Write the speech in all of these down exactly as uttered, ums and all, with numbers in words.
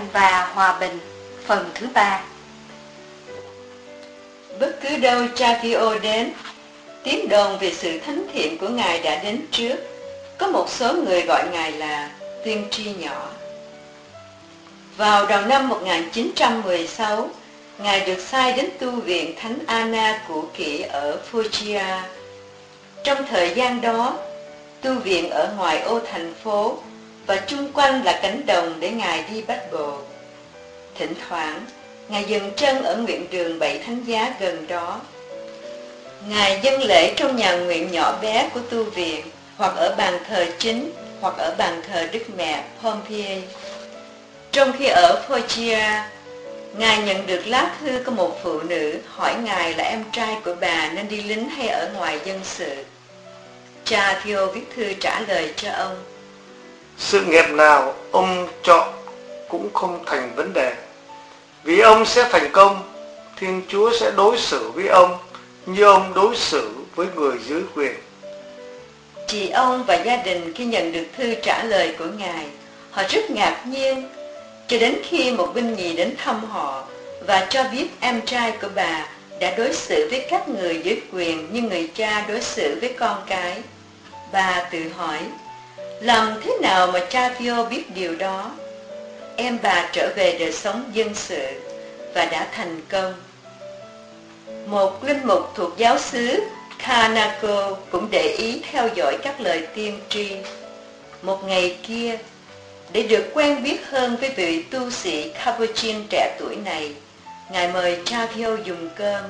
và hòa bình, phần thứ ba. Bất cứ đâu Cha-thi-ô đến, tiếng đồn về sự thánh thiện của Ngài đã đến trước. Có một số người gọi Ngài là tiên tri nhỏ. Vào đầu năm một nghìn chín trăm mười sáu, Ngài được sai đến tu viện Thánh Anna cũ kỹ ở Foggia. Trong thời gian đó, tu viện ở ngoài ô thành phố và chung quanh là cánh đồng để Ngài đi bách bộ. Thỉnh thoảng, Ngài dừng chân ở nguyện đường Bảy Thánh Giá gần đó. Ngài dâng lễ trong nhà nguyện nhỏ bé của tu viện, hoặc ở bàn thờ chính, hoặc ở bàn thờ Đức Mẹ Pompeii. Trong khi ở Foggia, Ngài nhận được lá thư của một phụ nữ hỏi Ngài là em trai của bà nên đi lính hay ở ngoài dân sự. Cha-thi-ô viết thư trả lời cho ông: sự nghiệp nào ông chọn cũng không thành vấn đề. Vì ông sẽ thành công, Thiên Chúa sẽ đối xử với ông như ông đối xử với người dưới quyền. Chị ông và gia đình khi nhận được thư trả lời của Ngài, họ rất ngạc nhiên, cho đến khi một binh nhì đến thăm họ và cho biết em trai của bà đã đối xử với các người dưới quyền như người cha đối xử với con cái. Bà tự hỏi, làm thế nào mà Cha-thi-ô biết điều đó? Em bà trở về đời sống dân sự và đã thành công. Một linh mục thuộc giáo xứ Kanako cũng để ý theo dõi các lời tiên tri. Một ngày kia, để được quen biết hơn với vị tu sĩ Capuchin trẻ tuổi này, Ngài mời Cha-thi-ô dùng cơm.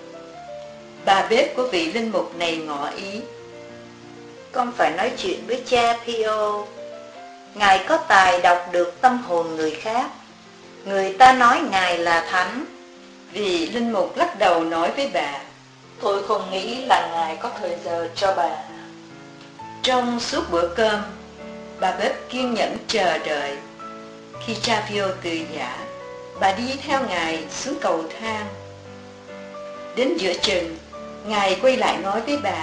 Bà bếp của vị linh mục này ngỏ ý: Con phải nói chuyện với Cha-thi-ô. Ngài có tài đọc được tâm hồn người khác. Người ta nói Ngài là thánh. Vị linh mục lắc đầu nói với bà: Tôi không nghĩ là Ngài có thời giờ cho bà. Trong suốt bữa cơm, bà bếp kiên nhẫn chờ đợi. Khi Cha-thi-ô từ giã, bà đi theo Ngài xuống cầu thang. Đến giữa chừng, Ngài quay lại nói với bà: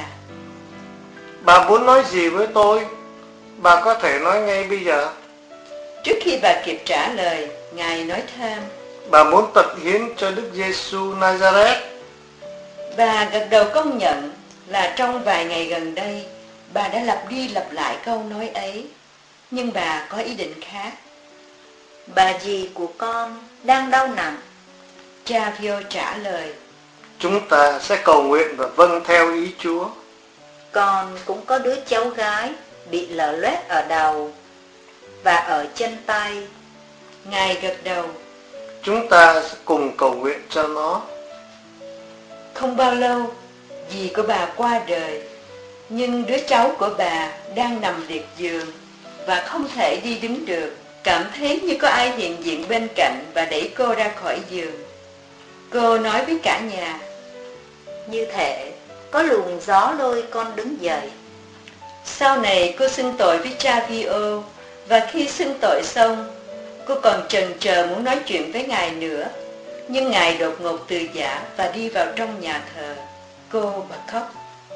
Bà muốn nói gì với tôi? Bà có thể nói ngay bây giờ. Trước khi bà kịp trả lời, Ngài nói thêm: Bà muốn tận hiến cho Đức Giêsu Nazareth. Bà gật đầu công nhận là trong vài ngày gần đây, bà đã lặp đi lặp lại câu nói ấy. Nhưng bà có ý định khác. Bà dì của con đang đau nặng. Cha-thi-ô trả lời: Chúng ta sẽ cầu nguyện và vâng theo ý Chúa. Con cũng có đứa cháu gái bị lở loét ở đầu và ở chân tay. Ngài gật đầu: Chúng ta sẽ cùng cầu nguyện cho nó. Không bao lâu, dì của bà qua đời, nhưng đứa cháu của bà đang nằm liệt giường và không thể đi đứng được, cảm thấy như có ai hiện diện bên cạnh và đẩy cô ra khỏi giường. Cô nói với cả nhà: Như thể có luồng gió lôi con đứng dậy. Sau này cô xưng tội với Cha-thi-ô, và khi xưng tội xong, cô còn chần chờ muốn nói chuyện với Ngài nữa. Nhưng Ngài đột ngột từ giã và đi vào trong nhà thờ. Cô bật khóc.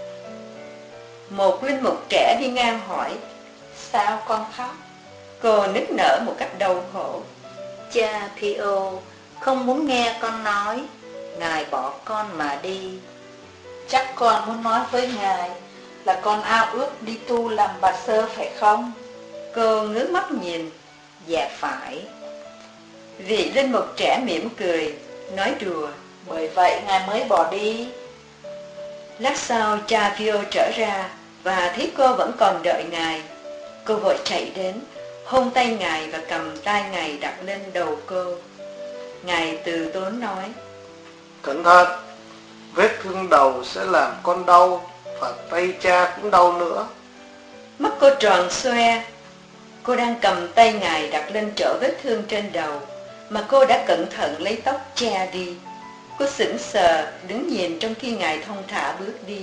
Một linh mục trẻ đi ngang hỏi: Sao con khóc? Cô nức nở một cách đau khổ. Cha-thi-ô không muốn nghe con nói. Ngài bỏ con mà đi. Chắc con muốn nói với Ngài là con ao ước đi tu làm bà sơ phải không? Cô ngước mắt nhìn. Dạ phải. Vị linh mục trẻ mỉm cười, nói đùa: Bởi vậy Ngài mới bỏ đi. Lát sau Cha-thi-ô trở ra và thấy cô vẫn còn đợi Ngài. Cô vội chạy đến, hôn tay Ngài và cầm tay Ngài đặt lên đầu cô. Ngài từ tốn nói: Cẩn thận, vết thương đầu sẽ làm con đau, và tay cha cũng đau nữa. Mắt cô tròn xoe. Cô đang cầm tay Ngài đặt lên chỗ vết thương trên đầu, mà cô đã cẩn thận lấy tóc che đi. Cô sững sờ đứng nhìn trong khi Ngài thong thả bước đi.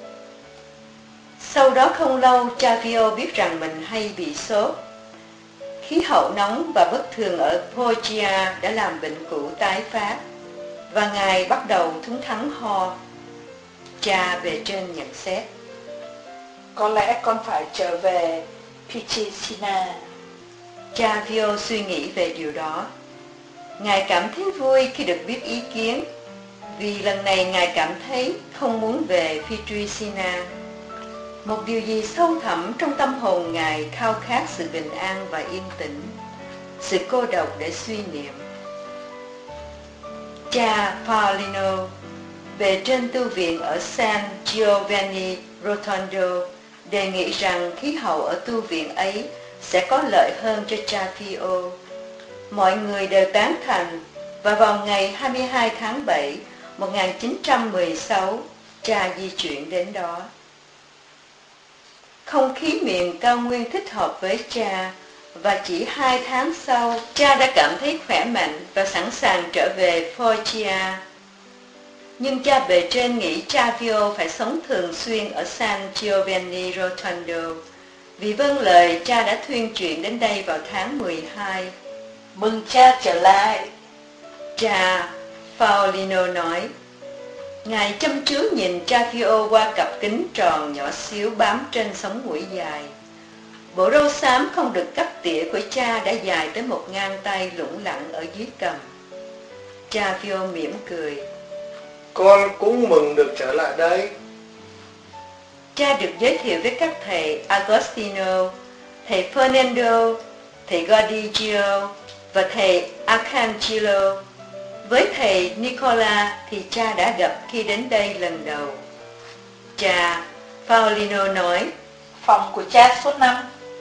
Sau đó không lâu, Cha-thi-ô biết rằng mình hay bị sốt. Khí hậu nóng và bất thường ở Foggia đã làm bệnh cũ tái phát, và Ngài bắt đầu thúng thắng ho. Cha về trên nhận xét: Có lẽ con phải trở về Pichinina. Cha-thi-ô suy nghĩ về điều đó. Ngài cảm thấy vui khi được biết ý kiến, vì lần này Ngài cảm thấy không muốn về Phi-truy-si-na. Một điều gì sâu thẳm trong tâm hồn Ngài khao khát sự bình an và yên tĩnh, sự cô độc để suy niệm. Cha Paolino về trên tu viện ở San Giovanni Rotondo đề nghị rằng khí hậu ở tu viện ấy sẽ có lợi hơn cho cha Pio. Mọi người đều tán thành, và vào ngày hai mươi hai tháng bảy một nghìn chín trăm mười sáu, cha di chuyển đến đó. Không khí miền cao nguyên thích hợp với cha, và chỉ hai tháng sau, cha đã cảm thấy khỏe mạnh và sẵn sàng trở về Foggia. Nhưng cha bề trên nghĩ cha Pio phải sống thường xuyên ở San Giovanni Rotondo, vì vâng lời cha đã thuyên chuyển đến đây vào tháng mười hai. Mừng cha trở lại. Cha Paolino nói. Ngài chăm chú nhìn cha Pio qua cặp kính tròn nhỏ xíu bám trên sống mũi dài. Bộ râu xám không được cắt tỉa của cha đã dài tới một ngang tay lủng lẳng ở dưới cằm. Cha Pio mỉm cười. Con cũng mừng được trở lại đây. Cha được giới thiệu với các thầy Agostino, thầy Fernando, thầy Gordigio và thầy Arcangelo. Với thầy Nicola thì cha đã gặp khi đến đây lần đầu. Cha Paolino nói. Phòng của cha số năm.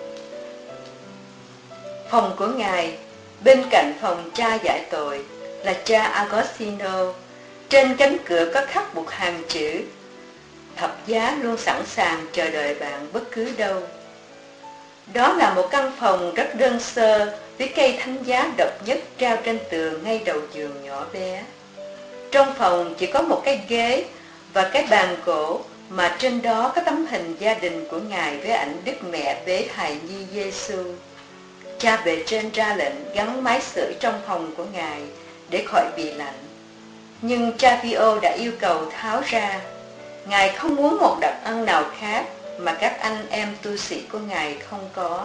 Phòng của ngài, bên cạnh phòng cha giải tội, là cha Agostino. Trên cánh cửa có khắc một hàng chữ: thập giá luôn sẵn sàng chờ đợi bạn bất cứ đâu. Đó là một căn phòng rất đơn sơ, với cây thánh giá độc nhất treo trên tường ngay đầu giường nhỏ bé. Trong phòng chỉ có một cái ghế và cái bàn gỗ, mà trên đó có tấm hình gia đình của ngài với ảnh Đức Mẹ bế hài nhi Giêsu. Cha bề trên ra lệnh gắn máy sưởi trong phòng của ngài để khỏi bị lạnh, nhưng cha Pio đã yêu cầu tháo ra. Ngài không muốn một đặc ân nào khác mà các anh em tu sĩ của ngài không có.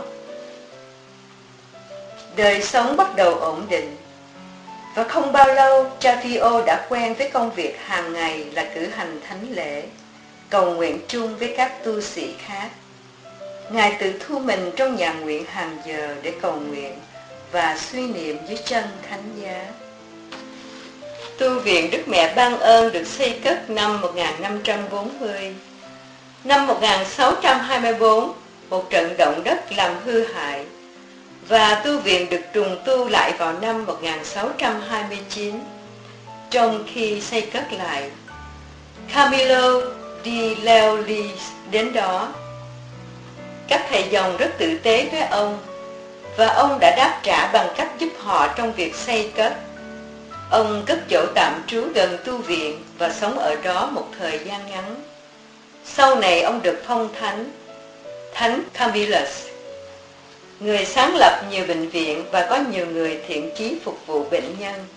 Đời sống bắt đầu ổn định, và không bao lâu cha Pio đã quen với công việc hàng ngày là cử hành thánh lễ, cầu nguyện chung với các tu sĩ khác. Ngài tự thu mình trong nhà nguyện hàng giờ để cầu nguyện và suy niệm dưới chân thánh giá. Tu viện Đức Mẹ Ban Ơn được xây cất năm một nghìn năm trăm bốn mươi. Năm một nghìn sáu trăm hai mươi tư, một trận động đất làm hư hại, và tu viện được trùng tu lại vào năm một nghìn sáu trăm hai mươi chín. Trong khi xây cất lại, Camillo di Leolis đến đó. Các thầy dòng rất tử tế với ông, và ông đã đáp trả bằng cách giúp họ trong việc xây cất. Ông cất chỗ tạm trú gần tu viện và sống ở đó một thời gian ngắn. Sau này ông được phong thánh, Thánh Camillus, người sáng lập nhiều bệnh viện và có nhiều người thiện chí phục vụ bệnh nhân.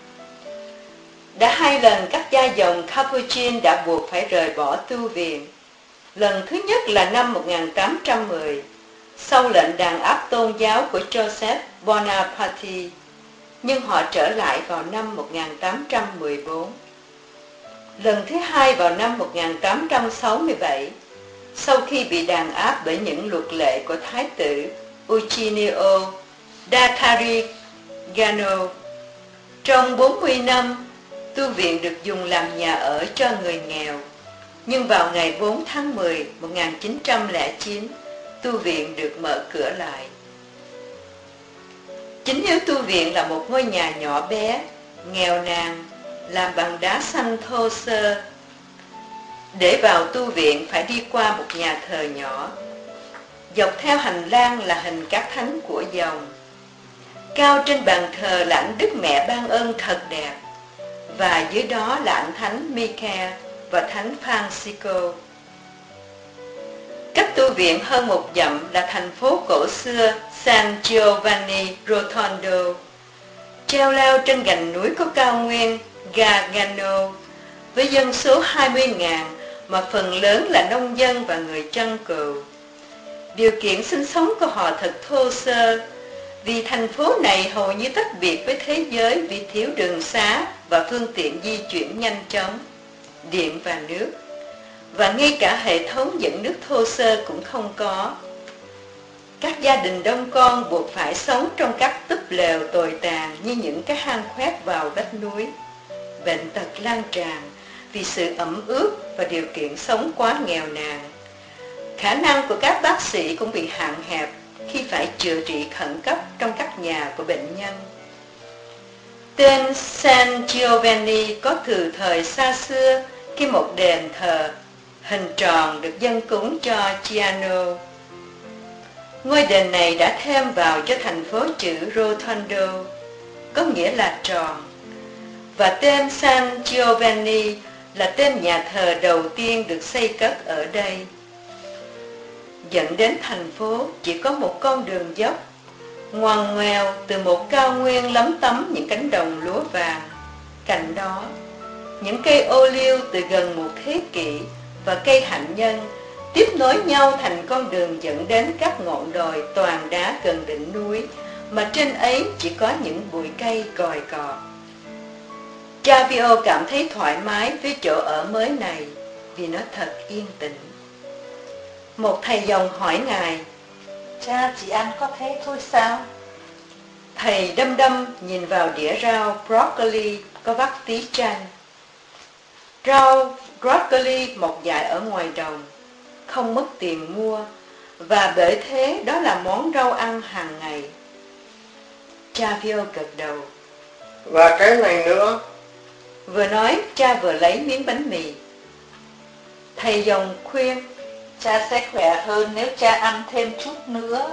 Đã hai lần các gia dòng Capuchin đã buộc phải rời bỏ tu viện. Lần thứ nhất là năm một nghìn tám trăm mười, sau lệnh đàn áp tôn giáo của Joseph Bonaparte, nhưng họ trở lại vào năm một nghìn tám trăm mười bốn. Lần thứ hai vào năm một nghìn tám trăm sáu mươi bảy, sau khi bị đàn áp bởi những luật lệ của Thái tử Eugenio da Tarigano. Trong bốn mươi năm, tu viện được dùng làm nhà ở cho người nghèo, nhưng vào ngày bốn tháng mười một nghìn chín trăm lẻ chín, tu viện được mở cửa lại. Chính yếu tu viện là một ngôi nhà nhỏ bé, nghèo nàn, làm bằng đá xanh thô sơ. Để vào tu viện phải đi qua một nhà thờ nhỏ. Dọc theo hành lang là hình các thánh của dòng. Cao trên bàn thờ là ảnh Đức Mẹ Ban Ơn thật đẹp, và dưới đó là ảnh thánh Michael và thánh Francisco. Cách tu viện hơn một dặm là thành phố cổ xưa San Giovanni Rotondo. Treo leo trên gành núi có cao nguyên Gargano, với dân số hai mươi nghìn mà phần lớn là nông dân và người chân cừu. Điều kiện sinh sống của họ thật thô sơ, Vì thành phố này hầu như tách biệt với thế giới vì thiếu đường xá và phương tiện di chuyển nhanh chóng, điện và nước, và ngay cả hệ thống dẫn nước thô sơ cũng không có. Các gia đình đông con buộc phải sống trong các túp lều tồi tàn như những cái hang khoét vào vách núi. Bệnh tật lan tràn vì sự ẩm ướt và điều kiện sống quá nghèo nàn. Khả năng của các bác sĩ cũng bị hạn hẹp khi phải chữa trị khẩn cấp trong các nhà của bệnh nhân. Tên San Giovanni có từ thời xa xưa khi một đền thờ hình tròn được dâng cúng cho Giano. Ngôi đền này đã thêm vào cho thành phố chữ Rotondo, có nghĩa là tròn, và tên San Giovanni là tên nhà thờ đầu tiên được xây cất ở đây. Dẫn đến thành phố chỉ có một con đường dốc, ngoằn ngoèo từ một cao nguyên lấm tấm những cánh đồng lúa vàng. Cạnh đó, những cây ô liu từ gần một thế kỷ và cây hạnh nhân tiếp nối nhau thành con đường dẫn đến các ngọn đồi toàn đá gần đỉnh núi, mà trên ấy chỉ có những bụi cây còi cọt. Chavio cảm thấy thoải mái với chỗ ở mới này vì nó thật yên tĩnh. Một thầy dòng hỏi ngài: Cha chỉ ăn có thế thôi sao? Thầy đăm đăm nhìn vào đĩa rau broccoli có vắt tí chanh. Rau broccoli mọc dại ở ngoài đồng, không mất tiền mua, và bởi thế đó là món rau ăn hàng ngày. Chavio gật đầu. Và cái này nữa. Vừa nói, cha vừa lấy miếng bánh mì. Thầy dòng khuyên: Cha sẽ khỏe hơn nếu cha ăn thêm chút nữa.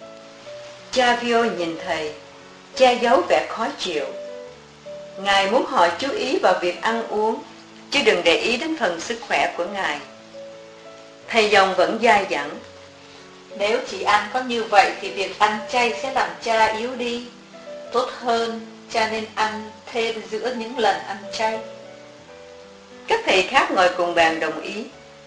Chavio nhìn thầy, che giấu vẻ khó chịu. Ngài muốn họ chú ý vào việc ăn uống, chứ đừng để ý đến phần sức khỏe của ngài. Thầy dòng vẫn dai dẳng: Nếu chỉ ăn có như vậy thì việc ăn chay sẽ làm cha yếu đi. Tốt hơn, cha nên ăn thêm giữa những lần ăn chay. Các thầy khác ngồi cùng bàn đồng ý.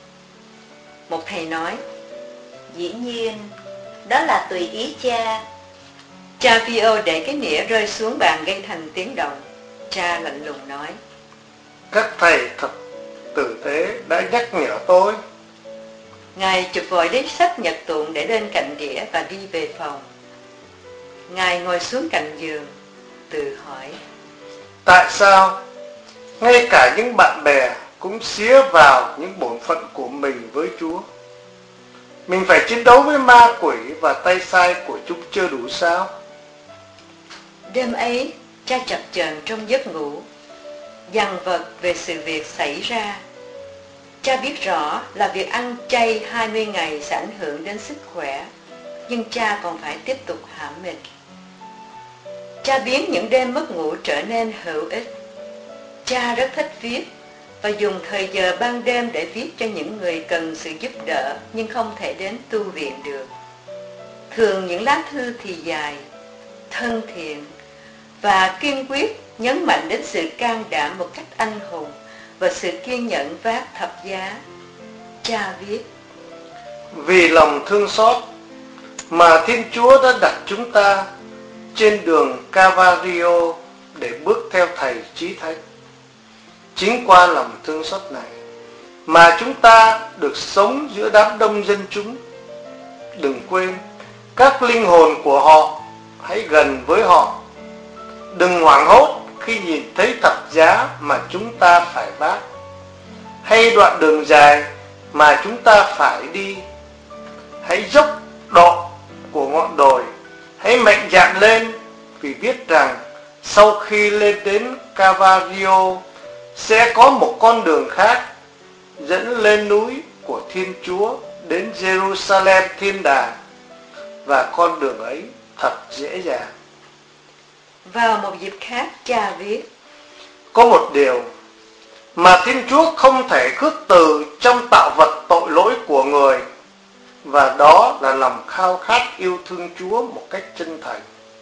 Một thầy nói: Dĩ nhiên, đó là tùy ý cha. Chavio để cái nĩa rơi xuống bàn gây thành tiếng động. Cha lạnh lùng nói: Các thầy thật tử tế đã nhắc nhở tôi. Ngài chụp vội lấy sách nhật tụng để lên cạnh đĩa và đi về phòng. Ngài ngồi xuống cạnh giường, tự hỏi: Tại sao ngay cả những bạn bè cũng xía vào những bổn phận của mình với Chúa? Mình phải chiến đấu với ma quỷ và tay sai của chúng chưa đủ sao? Đêm ấy, cha chập chờn trong giấc ngủ, dằn vật về sự việc xảy ra. Cha biết rõ là việc ăn chay hai mươi ngày sẽ ảnh hưởng đến sức khỏe, nhưng cha còn phải tiếp tục hãm mình. Cha biến những đêm mất ngủ trở nên hữu ích. Cha rất thích viết và dùng thời giờ ban đêm để viết cho những người cần sự giúp đỡ nhưng không thể đến tu viện được. Thường những lá thư thì dài, thân thiện và kiên quyết, nhấn mạnh đến sự can đảm một cách anh hùng và sự kiên nhẫn vác thập giá. Cha viết: Vì lòng thương xót mà Thiên Chúa đã đặt chúng ta trên đường Calvario để bước theo Thầy Chí Thánh. Chính qua lòng thương xót này mà chúng ta được sống giữa đám đông dân chúng. Đừng quên, các linh hồn của họ hãy gần với họ. Đừng hoảng hốt khi nhìn thấy thập giá mà chúng ta phải vác, hay đoạn đường dài mà chúng ta phải đi. Hãy dốc độ của ngọn đồi, hãy mạnh dạn lên, vì biết rằng sau khi lên đến Calvario sẽ có một con đường khác dẫn lên núi của Thiên Chúa, đến Jerusalem thiên đàng, và con đường ấy thật dễ dàng. Vào một dịp khác, cha viết: Có một điều mà Thiên Chúa không thể khước từ trong tạo vật tội lỗi của người, và đó là lòng khao khát yêu thương Chúa một cách chân thành.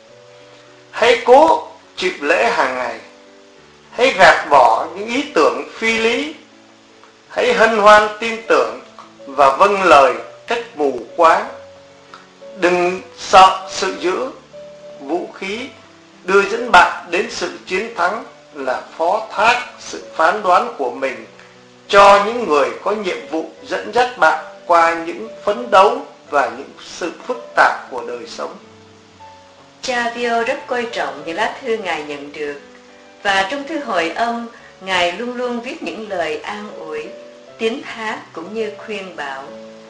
Hãy cố chịu lễ hàng ngày, hãy gạt bỏ những ý tưởng phi lý, hãy hân hoan tin tưởng và vâng lời cách mù quáng. Đừng sợ sự dữ, vũ khí đưa dẫn bạn đến sự chiến thắng là phó thác sự phán đoán của mình cho những người có nhiệm vụ dẫn dắt bạn qua những phấn đấu và những sự phức tạp của đời sống. Cha Pio rất coi trọng những lá thư Ngài nhận được, và trong thư hồi âm, Ngài luôn luôn viết những lời an ủi, tín thác cũng như khuyên bảo.